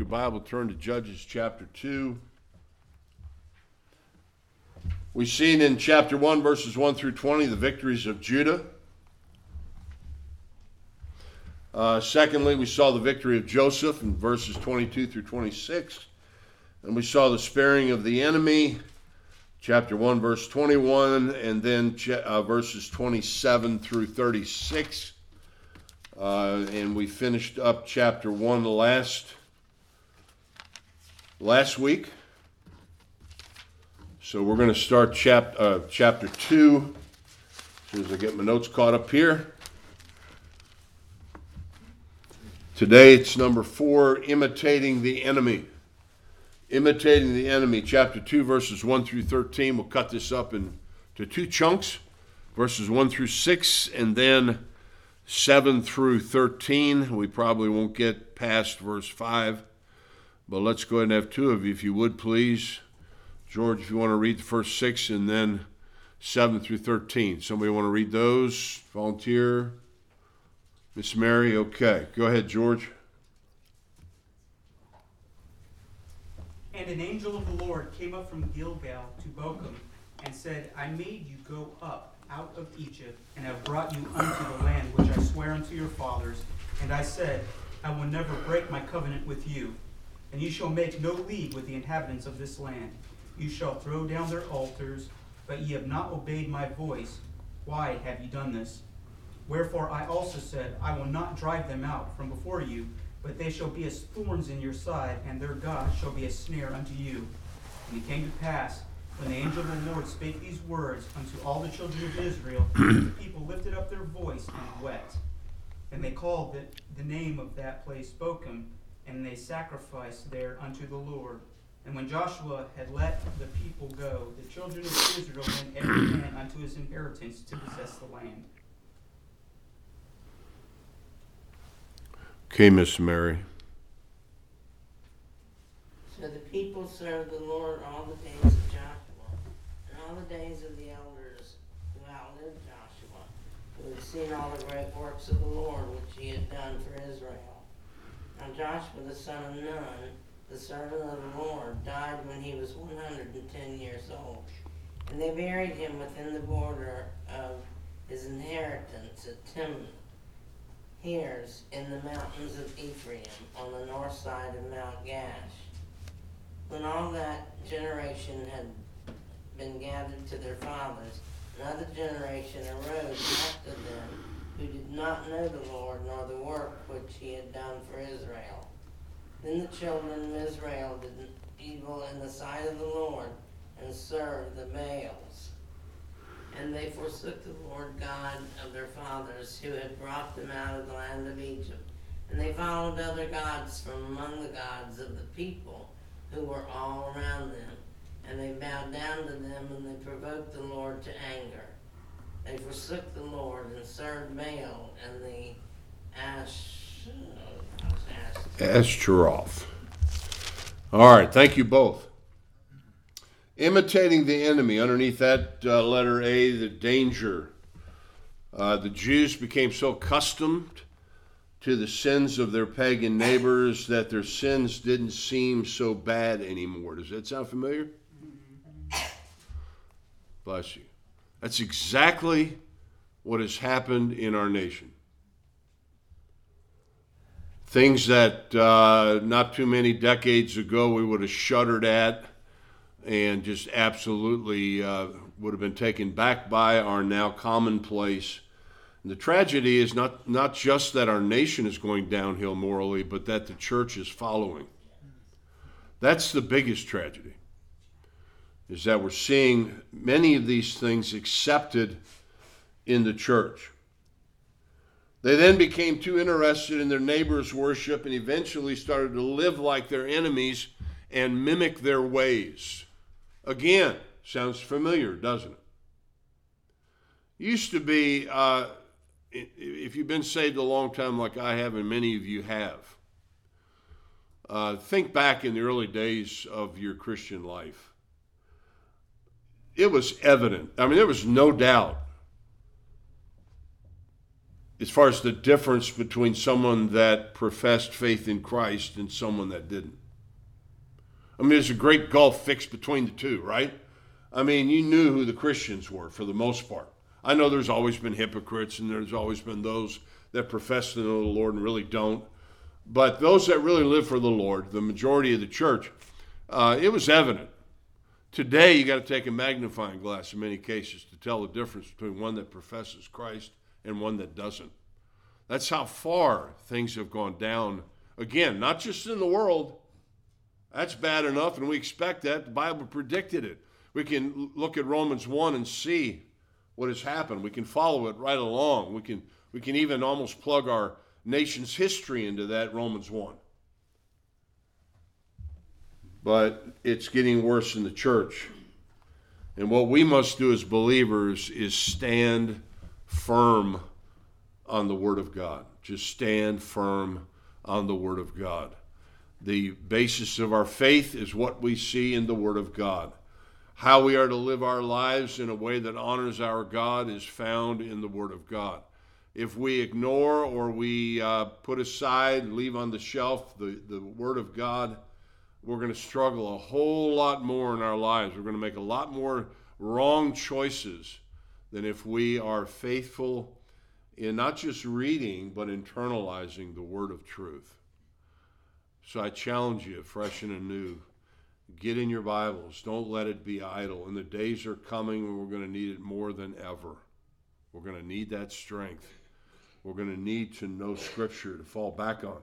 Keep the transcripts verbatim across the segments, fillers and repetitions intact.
your Bible, turn to Judges chapter two. We've seen in chapter one, verses one through twenty, the victories of Judah. Uh, secondly, we saw the victory of Joseph in verses twenty-two through twenty-six. And we saw the sparing of the enemy, chapter one, verse twenty-one, and then uh, verses twenty-seven through thirty-six. Uh, and we finished up chapter one last, last week. So we're going to start chap, uh, chapter two, as soon as I get my notes caught up here. Today it's number four, imitating the enemy. Imitating the enemy, chapter two, verses one through thirteen. We'll cut this up into two chunks, verses one through six, and then seven through thirteen. We probably won't get past verse five, but let's go ahead and have two of you, if you would, please. George, if you want to read the first six, and then seven through thirteen. Somebody want to read those? Volunteer? Miss Mary? Okay. Go ahead, George. And an angel of the Lord came up from Gilgal to Bochum, and said, I made you go up out of Egypt, and have brought you unto the land which I swear unto your fathers. And I said, I will never break my covenant with you, and you shall make no league with the inhabitants of this land. You shall throw down their altars, but ye have not obeyed my voice. Why have ye done this? Wherefore I also said, I will not drive them out from before you, but they shall be as thorns in your side, and their God shall be a snare unto you. And it came to pass, when the angel of the Lord spake these words unto all the children of Israel, the people lifted up their voice and wept. And they called the, the name of that place Bochum, and they sacrificed there unto the Lord. And when Joshua had let the people go, the children of Israel went every man unto his inheritance to possess the land. Okay, Miss Mary. So the people served the Lord all the days of Joshua, and all the days of the elders who outlived Joshua, who had seen all the great works of the Lord which he had done for Israel. Now Joshua the son of Nun, the servant of the Lord, died when he was one hundred ten years old. And they buried him within the border of his inheritance at Timnah, Heres, in the mountains of Ephraim, on the north side of Mount Gash. When all that generation had been gathered to their fathers, another generation arose after them, who did not know the Lord, nor the work which he had done for Israel. Then the children of Israel did evil in the sight of the Lord, and served the Baals. And they forsook the Lord God of their fathers, who had brought them out of the land of Egypt. And they followed other gods from among the gods of the people, who were all around them. And they bowed down to them, and they provoked the Lord to anger. They forsook the Lord, and served Baal and the Ash... Ashtaroth. All right, thank you both. Imitating the enemy. Underneath that uh, letter A, the danger. Uh, the Jews became so accustomed to the sins of their pagan neighbors that their sins didn't seem so bad anymore. Does that sound familiar? Bless you. That's exactly what has happened in our nation. Things that uh, not too many decades ago we would have shuddered at and just absolutely uh, would have been taken back by are now commonplace. And the tragedy is not, not just that our nation is going downhill morally, but that the church is following. That's the biggest tragedy, is that we're seeing many of these things accepted in the church. They then became too interested in their neighbors' worship and eventually started to live like their enemies and mimic their ways. Again, sounds familiar, doesn't it? Used to be, uh, if you've been saved a long time like I have and many of you have, uh, think back in the early days of your Christian life. It was evident. I mean, there was no doubt as far as the difference between someone that professed faith in Christ and someone that didn't. I mean, there's a great gulf fixed between the two, right? I mean, you knew who the Christians were for the most part. I know there's always been hypocrites, and there's always been those that profess to know the Lord and really don't. But those that really live for the Lord, the majority of the church, uh, it was evident. Today, you got to take a magnifying glass in many cases to tell the difference between one that professes Christ and one that doesn't. That's how far things have gone down. Again, not just in the world. That's bad enough, and we expect that. The Bible predicted it. We can look at Romans one and see what has happened. We can follow it right along. We can, we can even almost plug our nation's history into that Romans one. But it's getting worse in the church. And what we must do as believers is stand firm on the Word of God. Just stand firm on the Word of God. The basis of our faith is what we see in the Word of God. How we are to live our lives in a way that honors our God is found in the Word of God. If we ignore or we uh, put aside, leave on the shelf the, the Word of God, we're going to struggle a whole lot more in our lives. We're going to make a lot more wrong choices than if we are faithful in not just reading, but internalizing the word of truth. So I challenge you, fresh and anew, get in your Bibles. Don't let it be idle. And the days are coming when we're going to need it more than ever. We're going to need that strength. We're going to need to know Scripture to fall back on.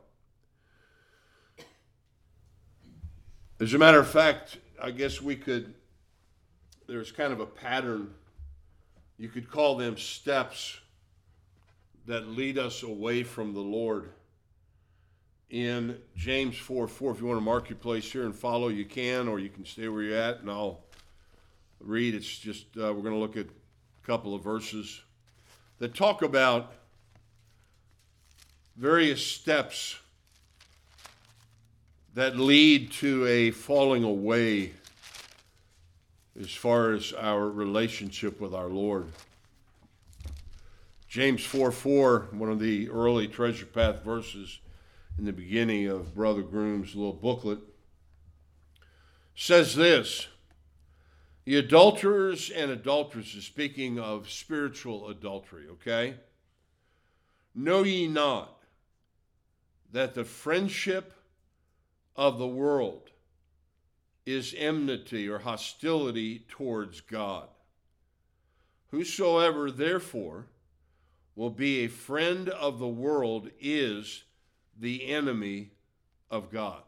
As a matter of fact, I guess we could, there's kind of a pattern, you could call them steps that lead us away from the Lord. In James four four, if you want to mark your place here and follow, you can, or you can stay where you're at, and I'll read. It's just, uh, we're going to look at a couple of verses that talk about various steps that lead to a falling away as far as our relationship with our Lord. James four four, one of the early Treasure Path verses in the beginning of Brother Groom's little booklet, says this: the adulterers and adulteresses, speaking of spiritual adultery, okay? Know ye not that the friendship of the world is enmity or hostility towards God? Whosoever therefore will be a friend of the world is the enemy of God.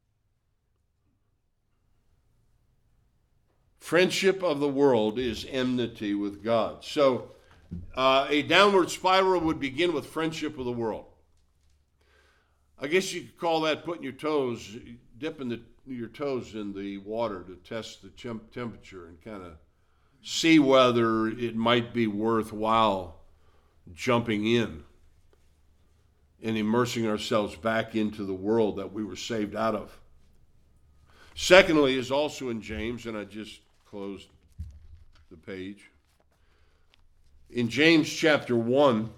Friendship of the world is enmity with God. So uh, a downward spiral would begin with friendship of the world. I guess you could call that putting your toes, dipping the, your toes in the water to test the temp- temperature and kind of see whether it might be worthwhile jumping in and immersing ourselves back into the world that we were saved out of. Secondly, is also in James, and I just closed the page. In James chapter one,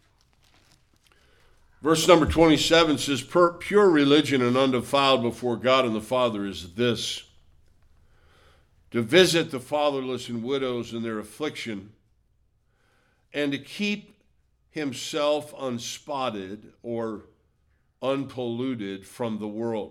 verse number twenty-seven says, pure religion and undefiled before God and the Father is this: to visit the fatherless and widows in their affliction, and to keep himself unspotted or unpolluted from the world.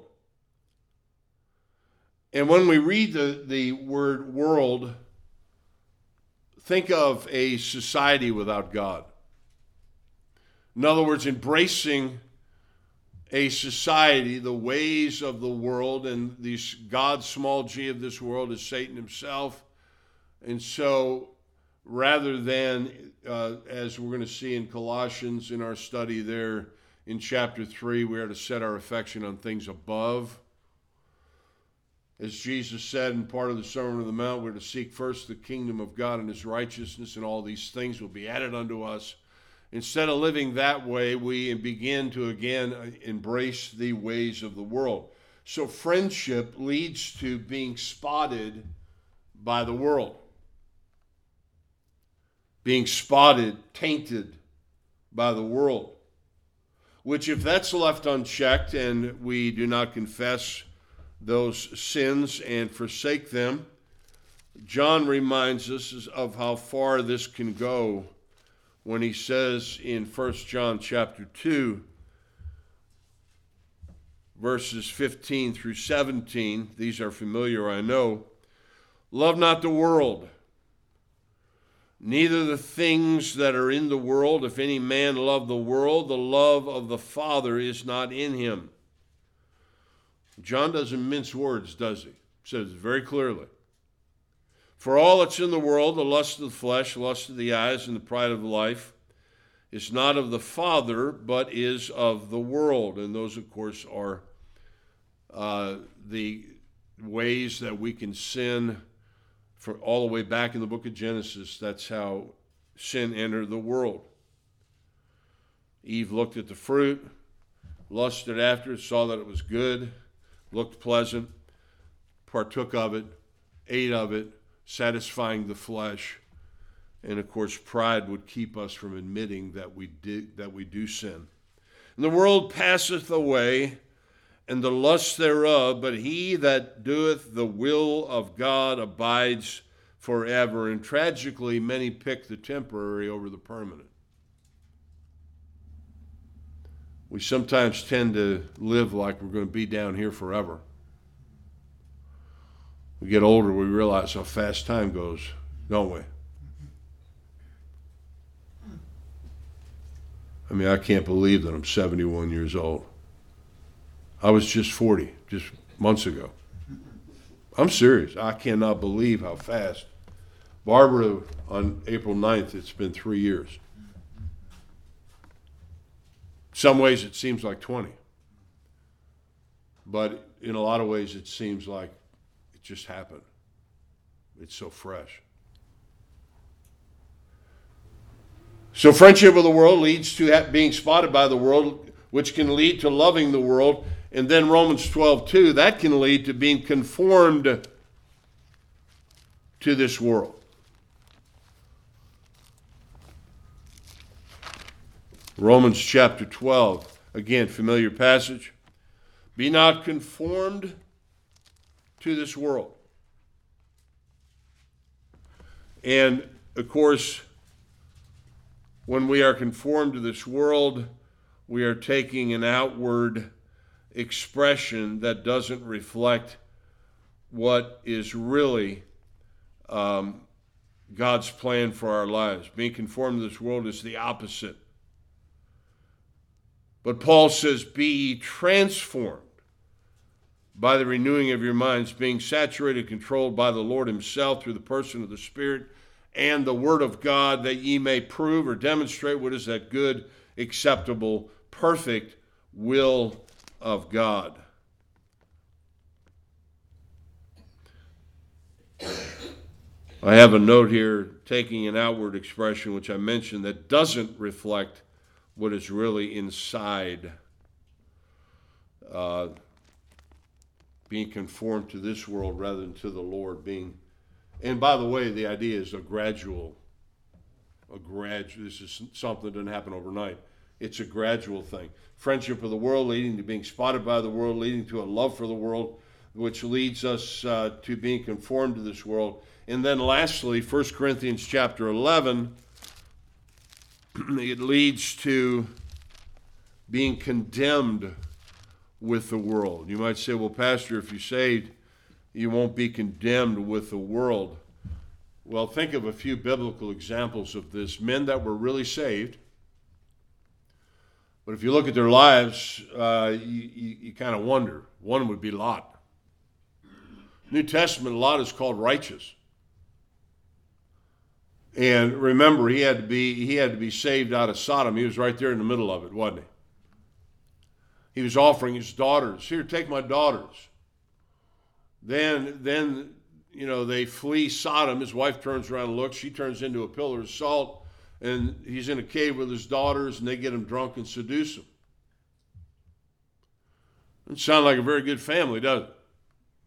And when we read the, the word world, think of a society without God. In other words, embracing a society, the ways of the world, and this God, small g of this world, is Satan himself. And so rather than, uh, as we're going to see in Colossians in our study there in chapter three, we are to set our affection on things above. As Jesus said in part of the Sermon on the Mount, we're to seek first the kingdom of God and his righteousness, and all these things will be added unto us. Instead of living that way, we begin to again embrace the ways of the world. So friendship leads to being spotted by the world, being spotted, tainted by the world, which if that's left unchecked and we do not confess those sins and forsake them, John reminds us of how far this can go when he says in First John chapter two, verses fifteen through seventeen, these are familiar, I know, love not the world, neither the things that are in the world. If any man love the world, the love of the Father is not in him. John doesn't mince words, does he? He says it very clearly. For all that's in the world, the lust of the flesh, the lust of the eyes, and the pride of life, is not of the Father, but is of the world. And those, of course, are uh, the ways that we can sin. For all the way back in the book of Genesis, that's how sin entered the world. Eve looked at the fruit, lusted after it, saw that it was good, looked pleasant, partook of it, ate of it, satisfying the flesh. And of course, pride would keep us from admitting that we did, that we do sin. And the world passeth away, and the lust thereof, but he that doeth the will of God abides forever. And tragically, many pick the temporary over the permanent. We sometimes tend to live like we're going to be down here forever. We get older, we realize how fast time goes, don't we? I mean, I can't believe that I'm seventy-one years old. I was just forty, just months ago. I'm serious. I cannot believe how fast. Barbara, on April ninth, it's been three years. Some ways it seems like twenty. But in a lot of ways it seems like it just happened. It's so fresh. So friendship with the world leads to being spotted by the world, which can lead to loving the world. And then Romans twelve two, that can lead to being conformed to this world. Romans chapter twelve, again, familiar passage. Be not conformed to this world. And, of course, when we are conformed to this world, we are taking an outward expression that doesn't reflect what is really um, God's plan for our lives. Being conformed to this world is the opposite. But Paul says, be ye transformed by the renewing of your minds, being saturated, controlled by the Lord himself through the person of the Spirit and the word of God, that ye may prove or demonstrate what is that good, acceptable, perfect will of God. I have a note here, taking an outward expression, which I mentioned, that doesn't reflect what is really inside. Uh, being conformed to this world rather than to the Lord. Being, and by the way, the idea is a gradual, a gradual. This is something that doesn't happen overnight. It's a gradual thing. Friendship with the world leading to being spotted by the world, leading to a love for the world, which leads us uh, to being conformed to this world. And then lastly, First Corinthians chapter eleven, it leads to being condemned with the world. You might say, well, Pastor, if you're saved, you won't be condemned with the world. Well, think of a few biblical examples of this. Men that were really saved, but if you look at their lives, uh, you, you, you kind of wonder. One would be Lot. New Testament, Lot is called righteous. And remember, he had to be he had to be saved out of Sodom. He was right there in the middle of it, wasn't he? He was offering his daughters. Here, take my daughters. Then, then, you know, they flee Sodom. His wife turns around and looks. She turns into a pillar of salt. And he's in a cave with his daughters, and they get him drunk and seduce him. Doesn't sound like a very good family, does it?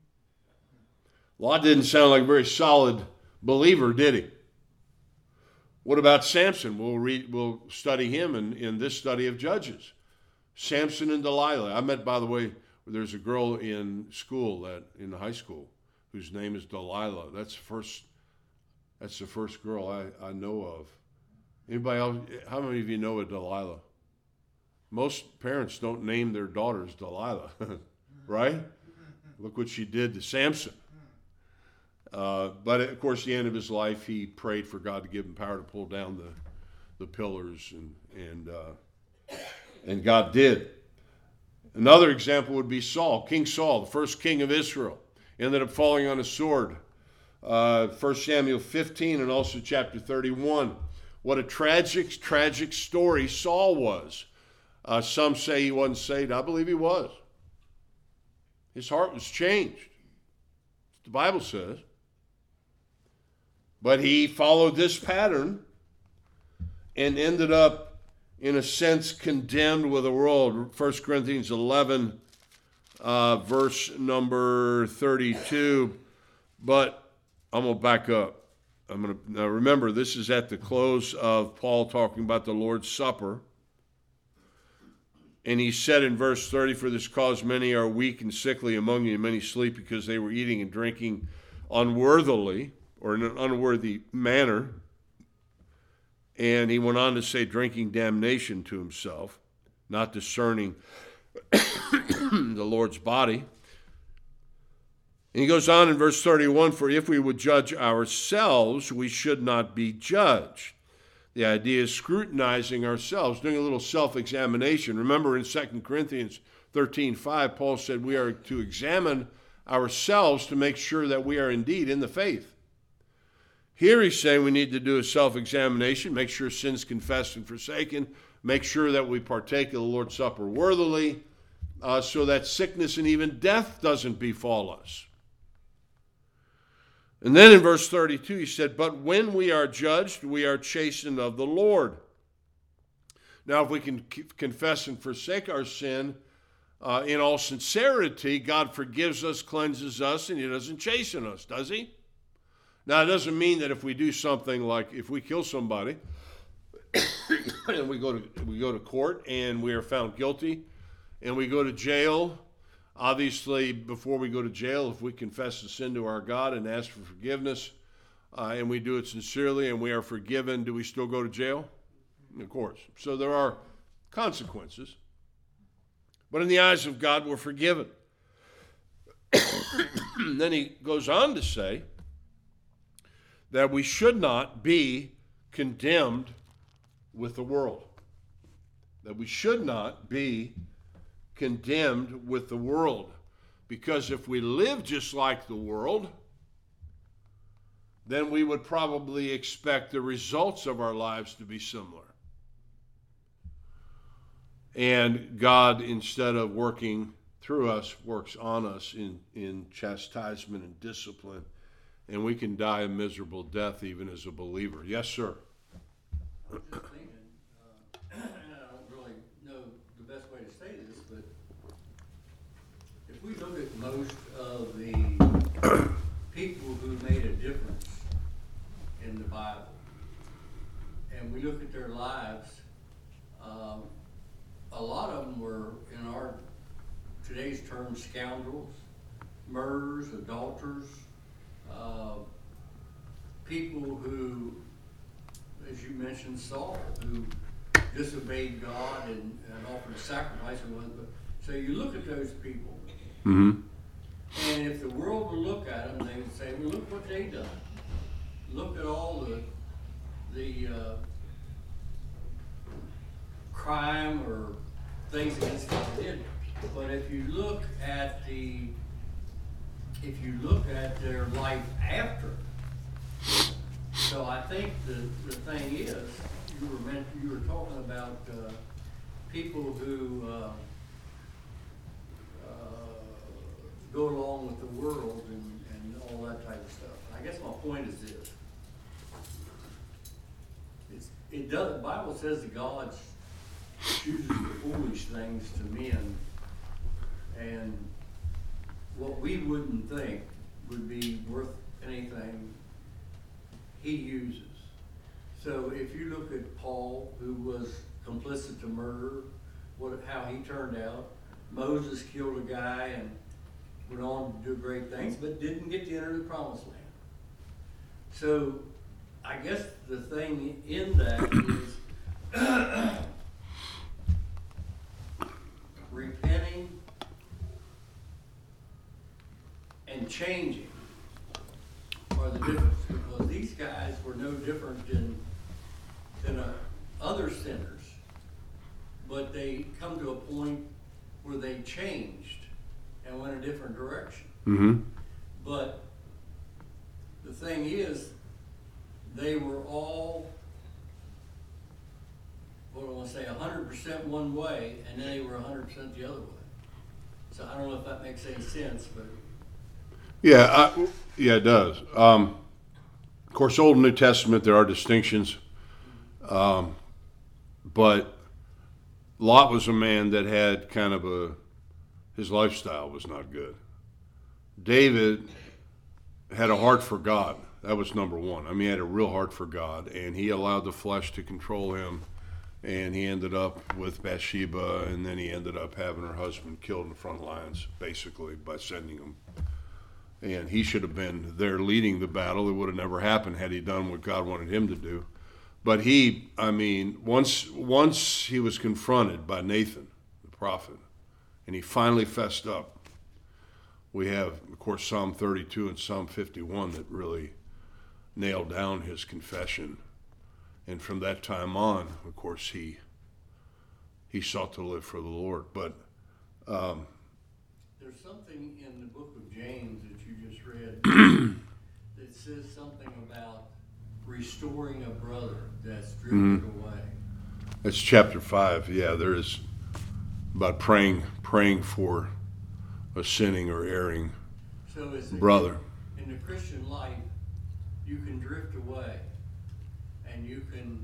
Lot didn't sound like a very solid believer, did he? What about Samson? We'll read, we'll study him in, in this study of Judges. Samson and Delilah. I met, by the way, there's a girl in school that in high school whose name is Delilah. That's first. That's the first girl I, I know of. Anybody else? How many of you know a Delilah? Most parents don't name their daughters Delilah, right? Look what she did to Samson. Uh, but of course, the end of his life, he prayed for God to give him power to pull down the, the pillars, and and uh, and God did. Another example would be Saul, King Saul, the first king of Israel, ended up falling on a sword. Uh, First Samuel fifteen and also chapter thirty-one. What a tragic, tragic story Saul was. Uh, some say he wasn't saved. I believe he was. His heart was changed. The Bible says. But he followed this pattern and ended up, in a sense, condemned with the world. First Corinthians eleven, uh, verse number thirty-two. But I'm going to back up. I'm going to now remember, this is at the close of Paul talking about the Lord's Supper. And he said in verse thirty, "For this cause many are weak and sickly among you, and many sleep because they were eating and drinking unworthily," or in an unworthy manner. And he went on to say, drinking damnation to himself, not discerning the Lord's body. And he goes on in verse thirty-one, "For if we would judge ourselves, we should not be judged." The idea is scrutinizing ourselves, doing a little self-examination. Remember in Second Corinthians thirteen five, Paul said we are to examine ourselves to make sure that we are indeed in the faith. Here he's saying we need to do a self-examination, make sure sin's confessed and forsaken, make sure that we partake of the Lord's Supper worthily, uh, so that sickness and even death doesn't befall us. And then in verse thirty-two, he said, "But when we are judged, we are chastened of the Lord." Now, if we can confess and forsake our sin uh, in all sincerity, God forgives us, cleanses us, and he doesn't chasten us, does he? Now, it doesn't mean that if we do something like, if we kill somebody, and we go to we go to court and we are found guilty, and we go to jail. Obviously, before we go to jail, if we confess the sin to our God and ask for forgiveness, uh, and we do it sincerely and we are forgiven, do we still go to jail? Of course. So there are consequences. But in the eyes of God, we're forgiven. Then he goes on to say that we should not be condemned with the world. That we should not be condemned with the world, because if we live just like the world, then we would probably expect the results of our lives to be similar. And God, instead of working through us, works on us in, in chastisement and discipline, and we can die a miserable death even as a believer. Yes, sir. I was just thinking, uh, and I don't really know the best way to say this, but if we look at most of the people who made a difference in the Bible, and we look at their lives, um, a lot of them were, in our today's terms, scoundrels, murderers, adulterers, uh, people who, as you mentioned, Saul, who disobeyed God and, and offered a sacrifice. And was, but, so you look at those people, Mm-hmm. and if the world would look at them, they would say, well, look what they done. Look at all the the uh, crime or things against what they did. But if you look at the, if you look at their life after, so I think the, the thing is, you were meant, you were talking about uh, people who uh, uh, go along with the world and, and all that type of stuff. I guess my point is this. It's, it does, the Bible says that God chooses the foolish things to men, and what we wouldn't think would be worth anything, he uses. So if you look at Paul, who was complicit to murder, what, how he turned out, Moses killed a guy and went on to do great things, but didn't get to enter the promised land. So I guess the thing in that is repenting and changing are the difference, because these guys were no different than than uh, other sinners, but they come to a point where they changed and went a different direction. Mm-hmm. But the thing is, they were all, what do I want to say, one hundred percent one way, and then they were one hundred percent the other way. So I don't know if that makes any sense, but Yeah, I, yeah, it does. Um, of course, Old and New Testament, there are distinctions. Um, but Lot was a man that had kind of a, his lifestyle was not good. David had a heart for God. That was number one. I mean, he had a real heart for God, and he allowed the flesh to control him, and he ended up with Bathsheba, and then he ended up having her husband killed in the front lines, basically, by sending him. And he should have been there leading the battle. It would have never happened had he done what God wanted him to do. But he, I mean, once once he was confronted by Nathan, the prophet, and he finally fessed up. We have, of course, Psalm thirty-two and Psalm fifty-one that really nailed down his confession. And from that time on, of course, he he sought to live for the Lord. But um, there's something in the book of James that you just read that says something about restoring a brother that's drifted Mm-hmm. away. it's chapter five. Yeah, there is about praying praying for a sinning or erring So is it, brother. in the Christian life, you can drift away, and you can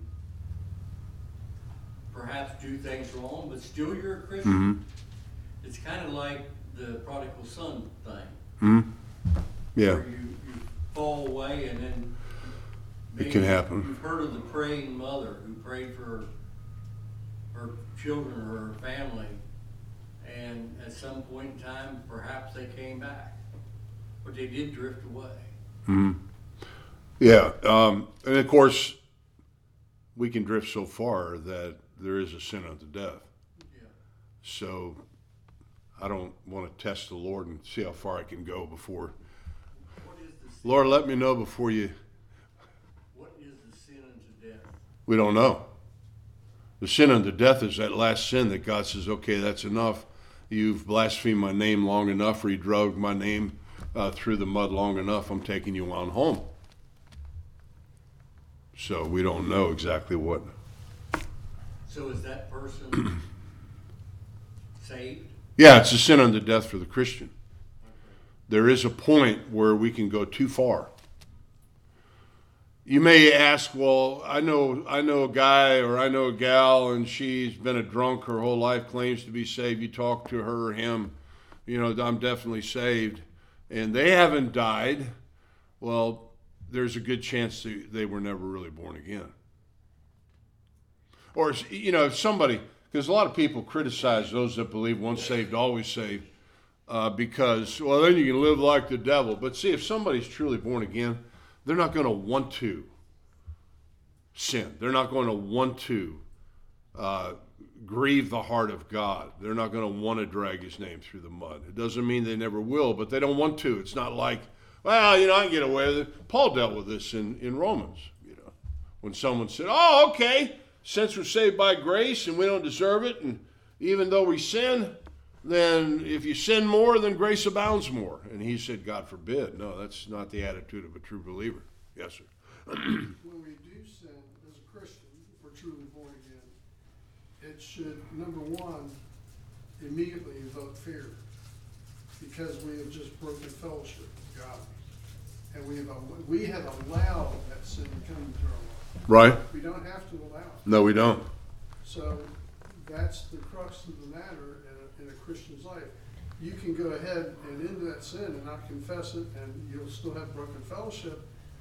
perhaps do things wrong, but still you're a Christian. Mm-hmm. It's kind of like the prodigal son thing. Mm-hmm. Yeah. Where you, you fall away, and then It can happen. You've heard of the praying mother who prayed for her children or her family, and at some point in time, perhaps they came back, but they did drift away. Mm-hmm. Yeah, um, and of course, we can drift so far that there is a sin unto death. Yeah. So I don't want to test the Lord and see how far I can go before. What is the sin? Lord, let me know before you. What is the sin unto death? We don't know. The sin unto death is that last sin that God says, okay, that's enough. You've blasphemed my name long enough, or you dragged my name uh, through the mud long enough. I'm taking you on home. So we don't know exactly what. So is that person saved? Yeah, it's a sin unto death for the Christian. There is a point where we can go too far. You may ask, well, I know I know a guy or I know a gal, and she's been a drunk her whole life, claims to be saved. You talk to her or him, you know, I'm definitely saved, and they haven't died. Well, there's a good chance they, they were never really born again. Or, you know, if somebody, because a lot of people criticize those that believe once saved, always saved, uh, because, well, then you can live like the devil. But see, if somebody's truly born again, they're not going to want to sin. They're not going to want to uh, grieve the heart of God. They're not going to want to drag his name through the mud. It doesn't mean they never will, but they don't want to. It's not like, well, you know, I can get away with it. Paul dealt with this in, in Romans, you know, when someone said, oh, okay, since we're saved by grace and we don't deserve it, and even though we sin, then if you sin more, then grace abounds more. And he said, God forbid. No, that's not the attitude of a true believer. Yes, sir. When we do sin as a Christian, if we're truly born again, it should, number one, immediately evoke fear, because we have just broken fellowship with God. And we have, we have allowed that sin to come into our life. Right? We don't have to allow it. No, we don't. So that's the crux of the matter in a, in a Christian's life. You can go ahead and into that sin and not confess it, and you'll still have broken fellowship,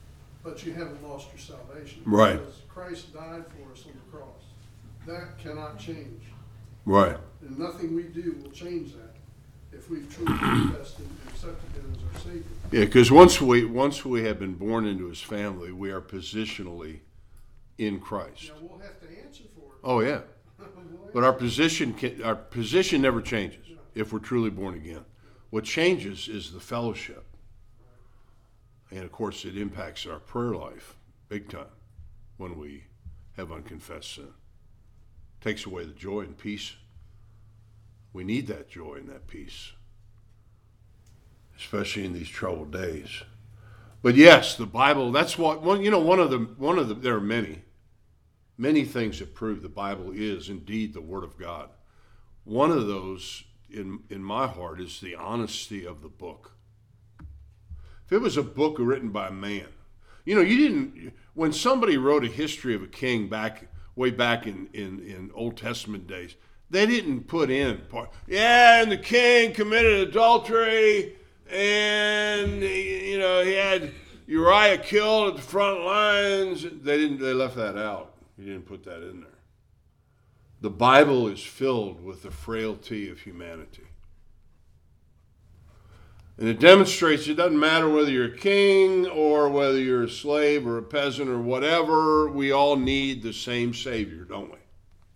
but you haven't lost your salvation. Right. Because Christ died for us on the cross. That cannot change. Right. And nothing we do will change that if we've truly confessed and accepted him as our Savior. Yeah, because once we once we have been born into his family, we are positionally in Christ. Now, we'll have to answer for it. Oh yeah. We'll But our position can, our position never changes if we're truly born again. What changes is the fellowship. And of course it impacts our prayer life big time when we have unconfessed sin. Takes away the joy and peace. We need that joy and that peace, especially in these troubled days. But yes, the Bible, that's what one you know, one of the one of the there are many, many things that prove the Bible is indeed the Word of God. One of those in in my heart is the honesty of the book. If it was a book written by a man, you know, you didn't when somebody wrote a history of a king back way back in, in, in Old Testament days, they didn't put in part, yeah, and the king committed adultery, and you know he had Uriah killed at the front lines. They didn't. They left that out. You didn't put that in there. The Bible is filled with the frailty of humanity. And it demonstrates it doesn't matter whether you're a king or whether you're a slave or a peasant or whatever, we all need the same Savior, don't we?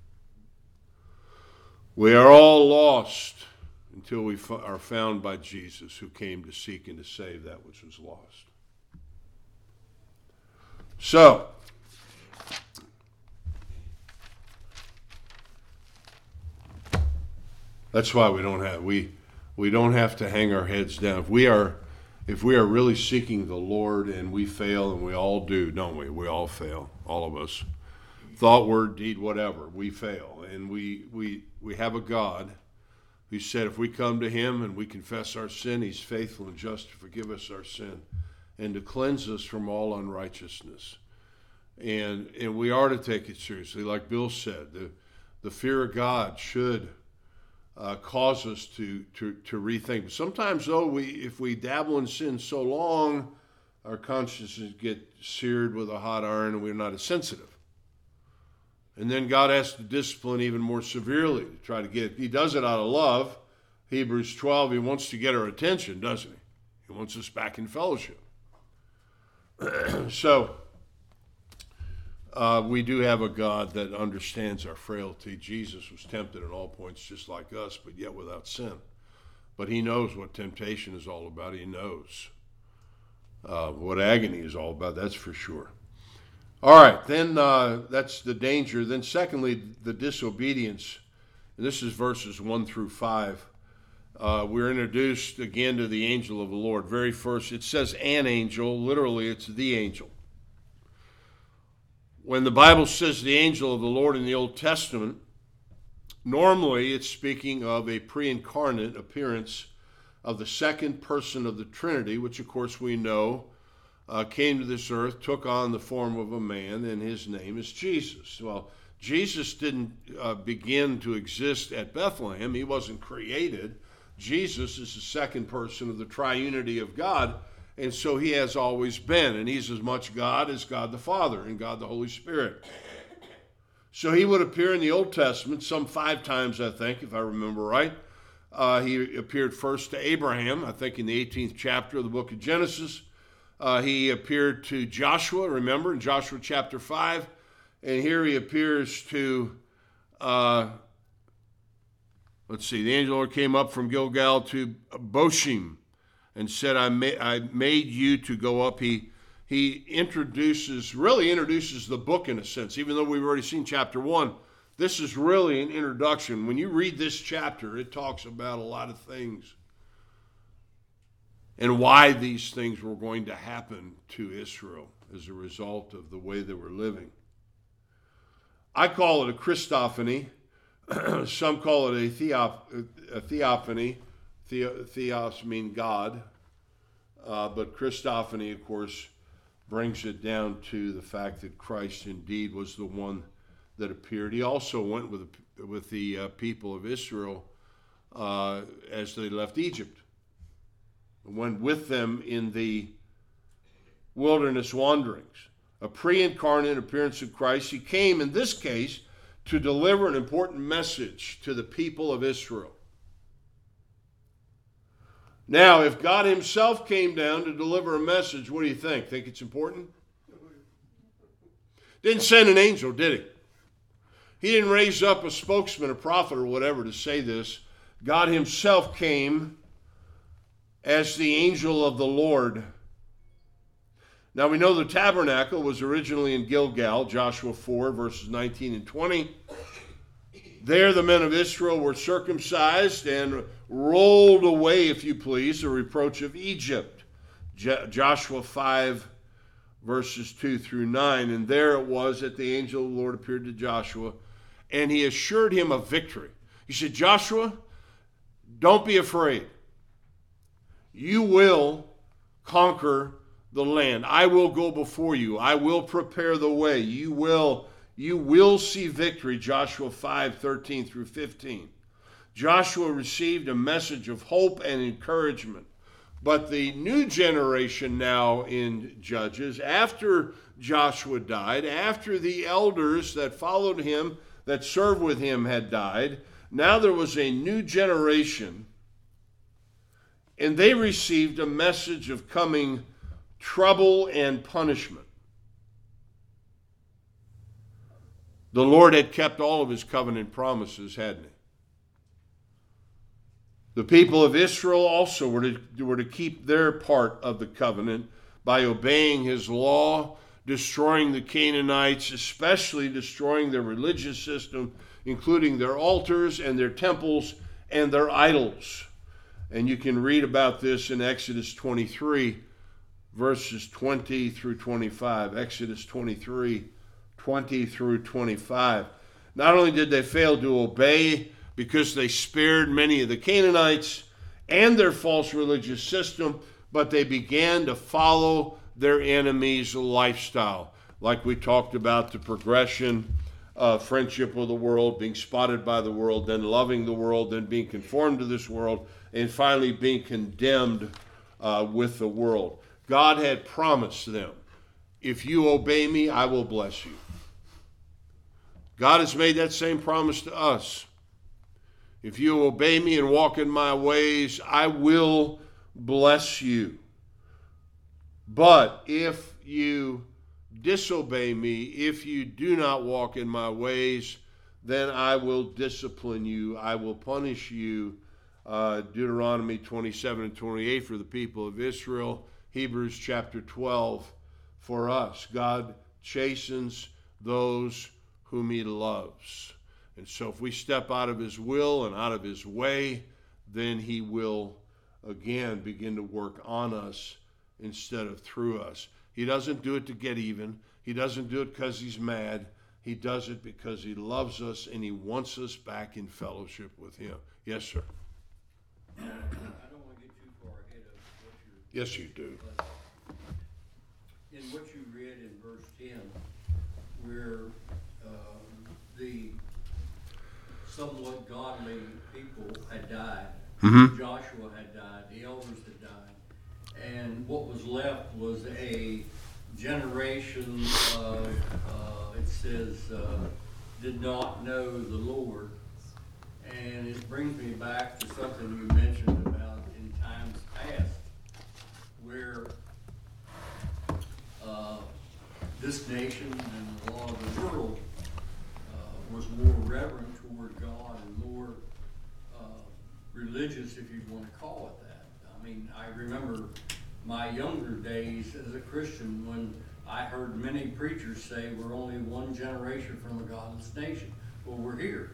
We are all lost until we are found by Jesus, who came to seek and to save that which was lost. So, that's why we don't have we we don't have to hang our heads down. If we are if we are really seeking the Lord and we fail, and we all do, don't we? We all fail, all of us. Thought, word, deed, whatever, we fail. And we we we have a God who said if we come to him and we confess our sin, he's faithful and just to forgive us our sin and to cleanse us from all unrighteousness. And and we are to take it seriously. Like Bill said, the, the fear of God should Uh, cause us to, to, to rethink. But sometimes, though, we if we dabble in sin so long, our consciences get seared with a hot iron and we're not as sensitive. And then God has to discipline even more severely to try to get it. He does it out of love. Hebrews twelve, he wants to get our attention, doesn't he? He wants us back in fellowship. So, Uh, we do have a God that understands our frailty. Jesus was tempted in all points just like us, but yet without sin. But he knows what temptation is all about. He knows uh, what agony is all about, that's for sure. All right, then uh, that's the danger. Then secondly, the disobedience. And this is verses one through five. Uh, we're introduced again to the angel of the Lord. Very first, it says an angel. Literally, it's the angel. When the Bible says the angel of the Lord in the Old Testament, normally it's speaking of a pre-incarnate appearance of the second person of the Trinity, which of course we know uh, came to this earth, took on the form of a man, and his name is Jesus. Well, Jesus didn't uh, begin to exist at Bethlehem. He wasn't created. Jesus is the second person of the triunity of God. And so he has always been, and he's as much God as God the Father and God the Holy Spirit. So he would appear in the Old Testament some five times, I think, if I remember right. Uh, he appeared first to Abraham, I think in the eighteenth chapter of the book of Genesis. Uh, he appeared to Joshua, remember, in Joshua chapter five. And here he appears to, uh, let's see, the angel Lord came up from Gilgal to Bochim, and said, I, ma- I made you to go up. He he introduces, really introduces the book in a sense, even though we've already seen chapter one. This is really an introduction. When you read this chapter, it talks about a lot of things and why these things were going to happen to Israel as a result of the way they were living. I call it a Christophany. Some call it a, theop- a theophany. The- Theos mean God, uh, but Christophany, of course, brings it down to the fact that Christ indeed was the one that appeared. He also went with the, with the uh, people of Israel uh, as they left Egypt. Went with them in the wilderness wanderings, a pre-incarnate appearance of Christ. He came, in this case, to deliver an important message to the people of Israel. Now, if God himself came down to deliver a message, what do you think? Think it's important? Didn't send an angel, did he? He didn't raise up a spokesman, a prophet, or whatever to say this. God himself came as the angel of the Lord. Now we know the tabernacle was originally in Gilgal, Joshua four, verses nineteen and twenty. There the men of Israel were circumcised and rolled away, if you please, the reproach of Egypt. Jo- Joshua five, verses two through nine. And there it was that the angel of the Lord appeared to Joshua, and he assured him of victory. He said, Joshua, don't be afraid. You will conquer the land. I will go before you. I will prepare the way. You will, you will see victory. Joshua five, thirteen through fifteen. Joshua received a message of hope and encouragement. But the new generation now in Judges, after Joshua died, after the elders that followed him, that served with him had died, now there was a new generation, and they received a message of coming trouble and punishment. The Lord had kept all of his covenant promises, hadn't he? The people of Israel also were to, were to keep their part of the covenant by obeying his law, destroying the Canaanites, especially destroying their religious system, including their altars and their temples and their idols. And you can read about this in Exodus twenty-three, verses twenty through twenty-five. Exodus twenty-three, twenty through twenty-five. Not only did they fail to obey because they spared many of the Canaanites and their false religious system, but they began to follow their enemies' lifestyle. Like we talked about, the progression of friendship with the world, being spotted by the world, then loving the world, then being conformed to this world, and finally being condemned uh, with the world. God had promised them, if you obey me, I will bless you. God has made that same promise to us. If you obey me and walk in my ways, I will bless you. But if you disobey me, if you do not walk in my ways, then I will discipline you. I will punish you. Uh, Deuteronomy twenty-seven and twenty-eight for the people of Israel. Hebrews chapter twelve for us. God chastens those whom he loves. And so if we step out of his will and out of his way, then he will again begin to work on us instead of through us. He doesn't do it to get even. He doesn't do it because he's mad. He does it because he loves us and he wants us back in fellowship with him. Yes, sir. I don't want to get too far ahead of what you're... Yes, you do. But in what you read in verse ten, where um, the somewhat godly people had died, Mm-hmm. Joshua had died, the elders had died, and what was left was a generation of, uh, it says, uh, did not know the Lord. And it brings me back to something you mentioned about in times past, where uh, this nation and a lot of the world uh, was more reverent toward God and more uh, religious, if you want to call it that. I mean, I remember my younger days as a Christian when I heard many preachers say we're only one generation from a godless nation. Well, we're here.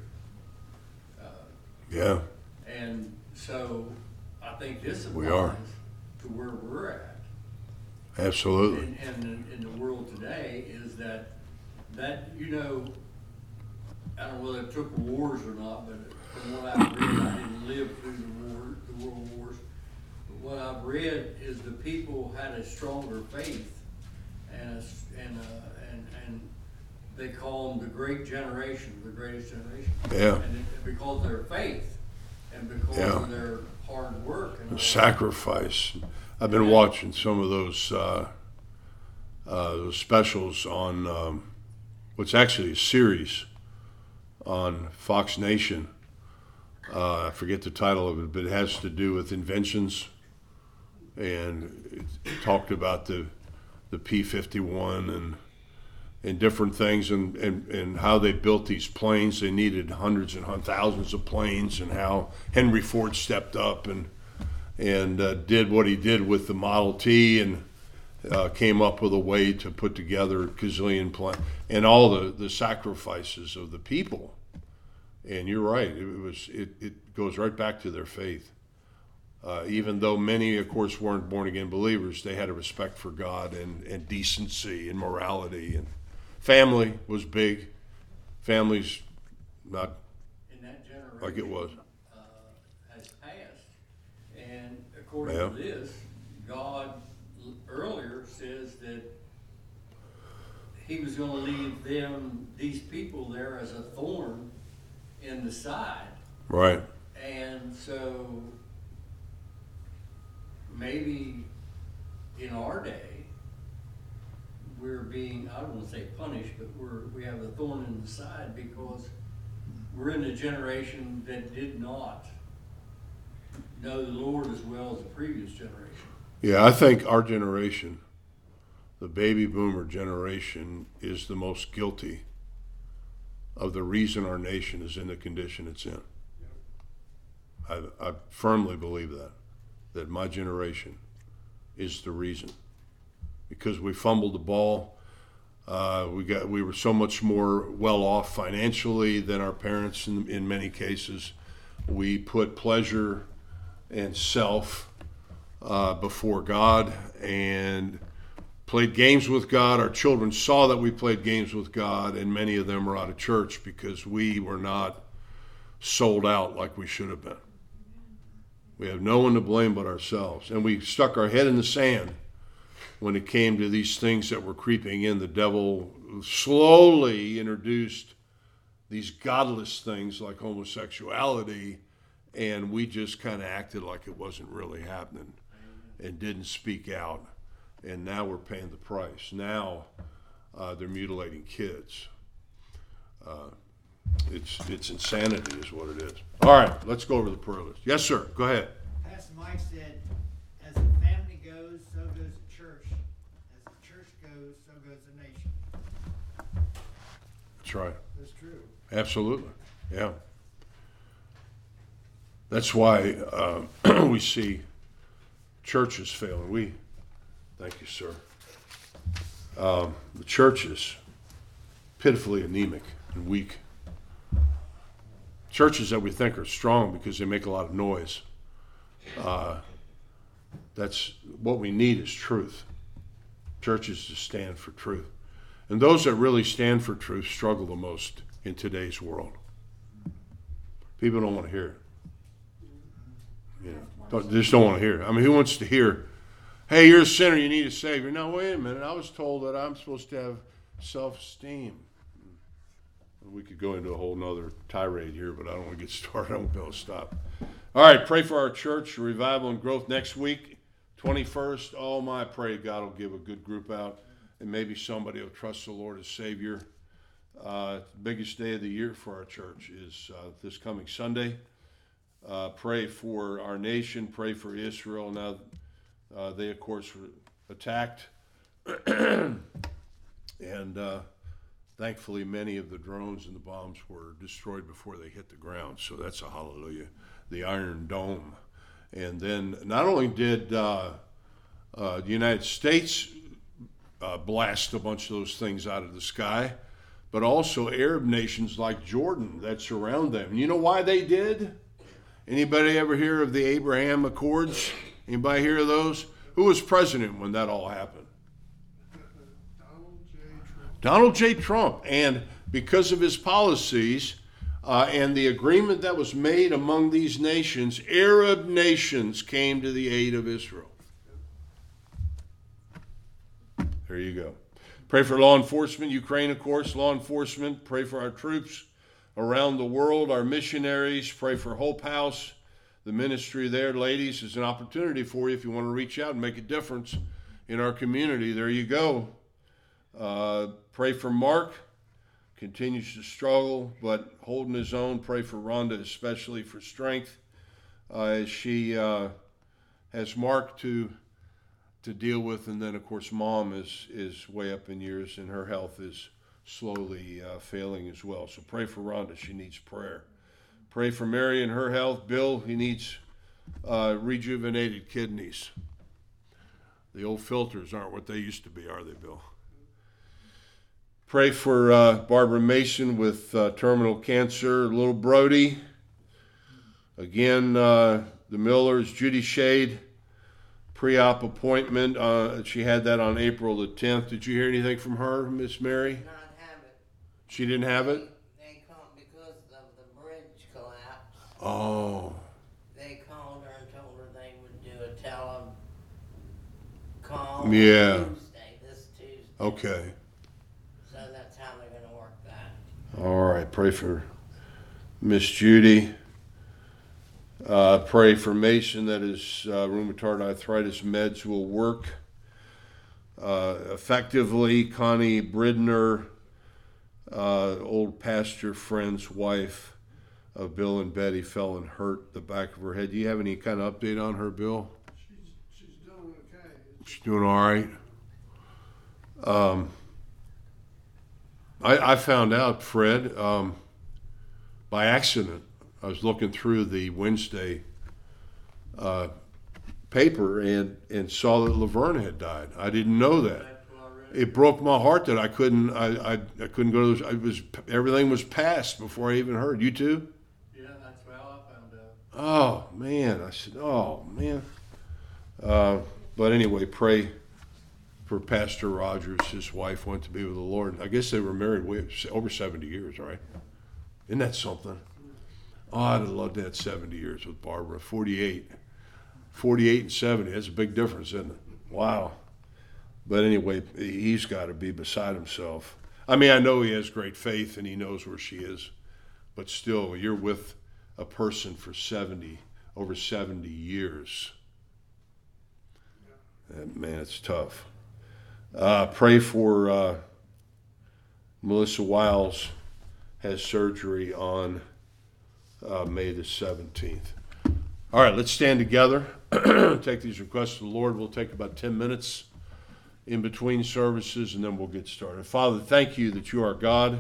Yeah. And so I think this We applies are. to where we're at. Absolutely. And, and in, in the world today is that, that, you know, I don't know whether it took wars or not, but from what I've read, I didn't live through the war, the world wars. But what I've read is the people had a stronger faith and, a, and, a, and, and they call them the great generation, the greatest generation. Yeah. And it, because of their faith and because Yeah. of their hard work. And all that. Sacrifice. I've been watching some of those uh, uh, those specials on um, what's actually a series on Fox Nation. Uh, I forget the title of it, but it has to do with inventions, and it talked about the the P fifty-one and and different things, and, and, and how they built these planes. They needed hundreds and hun- thousands of planes, and how Henry Ford stepped up and and uh, did what he did with the Model T, and uh, came up with a way to put together a gazillion planes, and all the, the sacrifices of the people. And you're right, it was it, it goes right back to their faith. Uh, even though many, of course, weren't born-again believers, they had a respect for God and, and decency and morality, and family was big. Family's not In that generation. like it was. uh, Has passed, and according Yeah. to this, God l- earlier says that he was gonna leave them, these people there as a thorn in the side. Right. And so maybe in our day, we're being, I don't wanna say punished, but we're, we have a thorn in the side because we're in a generation that did not know the Lord as well as the previous generation. Yeah, I think our generation, the baby boomer generation, is the most guilty of the reason our nation is in the condition it's in. I, I firmly believe that, that my generation is the reason. Because we fumbled the ball, uh, we got we were so much more well off financially than our parents in, in many cases. We put pleasure and self uh, before God, and played games with God. Our children saw that we played games with God, and many of them were out of church because we were not sold out like we should have been. We have no one to blame but ourselves. And we stuck our head in the sand when it came to these things that were creeping in. The devil slowly introduced these godless things like homosexuality, and we just kind of acted like it wasn't really happening and didn't speak out. And now we're paying the price. Now uh, they're mutilating kids. Uh, it's it's insanity is what it is. All right, let's go over the prayer list. Yes, sir. Go ahead. Pastor Mike said, as the family goes, so goes the church. As the church goes, so goes the nation. That's right. That's true. Absolutely. Yeah. That's why uh, we see churches failing. We, thank you, sir. Um, the church is pitifully anemic and weak. Churches that we think are strong because they make a lot of noise. Uh, that's what we need is truth. Churches to stand for truth. And those that really stand for truth struggle the most in today's world. People don't want to hear it. You know, don't, they just don't want to hear it. I mean, who wants to hear, hey, you're a sinner, you need a Savior? Now, wait a minute. I was told that I'm supposed to have self-esteem. We could go into a whole nother tirade here, but I don't want to get started. I won't be able to stop. All right, pray for our church, revival and growth next week, twenty-first. Oh, my, I pray God will give a good group out, and maybe somebody will trust the Lord as Savior. Uh, the biggest day of the year for our church is uh, this coming Sunday. Uh, pray for our nation. Pray for Israel. Now, uh, they, of course, were attacked. and uh, thankfully, many of the drones and the bombs were destroyed before they hit the ground. So that's a hallelujah. The Iron Dome. And then not only did uh, uh, the United States uh, blast a bunch of those things out of the sky, but also Arab nations like Jordan that surround them. And you know why they did? Anybody ever hear of the Abraham Accords? Anybody hear of those? Who was president when that all happened? Donald J. Trump. Donald J. Trump. And because of his policies uh, and the agreement that was made among these nations, Arab nations came to the aid of Israel. There you go. Pray for law enforcement, Ukraine, of course, law enforcement. Pray for our troops around the world, our missionaries. Pray for Hope House, the ministry there. Ladies, is an opportunity for you if you want to reach out and make a difference in our community. There you go. Uh, pray for Mark. Continues to struggle, but holding his own. Pray for Rhonda, especially for strength, uh, as she uh, has Mark to to deal with, and then of course Mom is is way up in years, and her health is slowly uh, failing as well. So pray for Rhonda; she needs prayer. Pray for Mary and her health. Bill, he needs uh, rejuvenated kidneys. The old filters aren't what they used to be, are they, Bill? Pray for uh, Barbara Mason with uh, terminal cancer. Little Brody. Again, uh, the Millers, Judy Shade, pre-op appointment. Uh, she had that on April the tenth. Did you hear anything from her, Miss Mary? Not have it. She didn't have it? They, they called because of the bridge collapse. Oh. They called her and told her they would do a telecall Yeah. on Tuesday, this Tuesday. Okay. So that's how they're gonna work that. All right. Pray for Miss Judy. Uh, pray for Mason that his uh, rheumatoid arthritis meds will work uh, effectively. Connie Bridner, uh, old pastor friend's wife of Bill and Betty, fell and hurt the back of her head. Do you have any kind of update on her, Bill? She's, she's doing okay. It's- She's doing all right. Um, I, I found out, Fred, um, by accident. I was looking through the Wednesday uh, paper and, and saw that Laverne had died. I didn't know that. That's what I read. It broke my heart that I couldn't. I, I, I couldn't go to. Those, I was everything was past before I even heard. You too? Yeah, that's how I found out. Oh man! I said, oh man. Uh, but anyway, pray for Pastor Rogers. His wife went to be with the Lord. I guess they were married way, over seventy years, right? Isn't that something? Oh, I'd have loved to have seventy years with Barbara. forty-eight. forty-eight and seventy. That's a big difference, isn't it? Wow. But anyway, he's got to be beside himself. I mean, I know he has great faith and he knows where she is. But still, you're with a person for seventy, over seventy years. And man, it's tough. Uh, pray for uh, Melissa Wiles has surgery on uh, May the seventeenth. All right, let's stand together. Take these requests to the Lord. We'll take about ten minutes in between services, and then we'll get started. Father, thank you that you are God.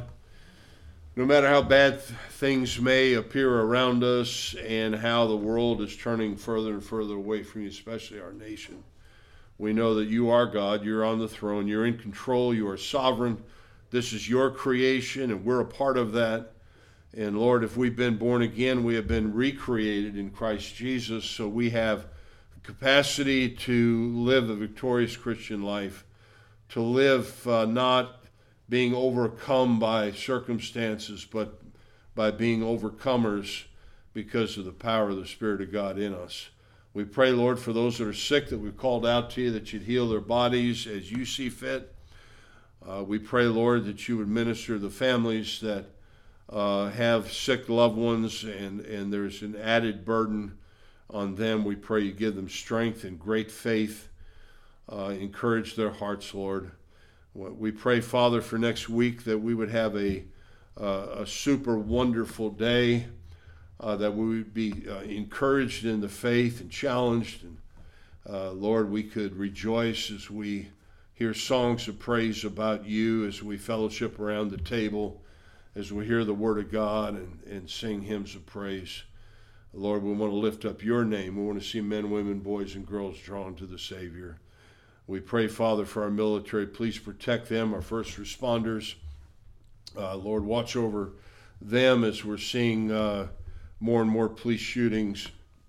No matter how bad th- things may appear around us and how the world is turning further and further away from you, especially our nation, we know that you are God. You're on the throne. You're in control. You are sovereign. This is your creation, and we're a part of that. And Lord, if we've been born again, we have been recreated in Christ Jesus, so we have capacity to live a victorious Christian life, to live uh, not being overcome by circumstances, but by being overcomers because of the power of the Spirit of God in us. We pray, Lord, for those that are sick that we've called out to you, that you'd heal their bodies as you see fit. Uh, we pray, Lord, that you would minister to the families that uh, have sick loved ones, and, and there's an added burden on them. We pray you give them strength and great faith. Uh, encourage their hearts, Lord. We pray, Father, for next week that we would have a, uh, a super wonderful day, uh, that we would be uh, encouraged in the faith and challenged. And uh, Lord, we could rejoice as we hear songs of praise about you, as we fellowship around the table, as we hear the word of God and, and sing hymns of praise. Lord, we want to lift up your name. We want to see men, women, boys, and girls drawn to the Savior. We pray, Father, for our military. Please protect them, our first responders. Uh, Lord, watch over them as we're seeing uh, more and more police shootings,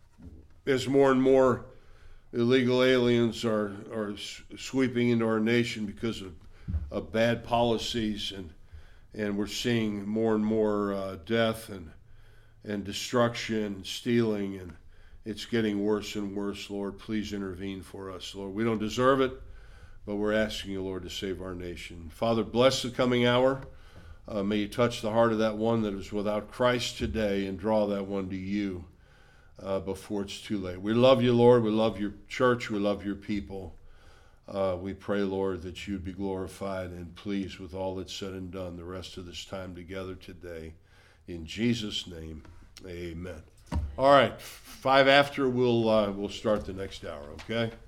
as more and more illegal aliens are, are sweeping into our nation because of, of bad policies, and and we're seeing more and more uh, death and and destruction and stealing, and it's getting worse and worse. Lord, please intervene for us, Lord. We don't deserve it, but we're asking you, Lord, to save our nation. Father, bless the coming hour. Uh, may you touch the heart of that one that is without Christ today and draw that one to you uh, before it's too late. We love you, Lord. We love your church. We love your people. Uh, we pray, Lord, that you'd be glorified and pleased with all that's said and done the rest of this time together today. In Jesus' name, amen. All right, five after, we'll, uh, we'll start the next hour, okay?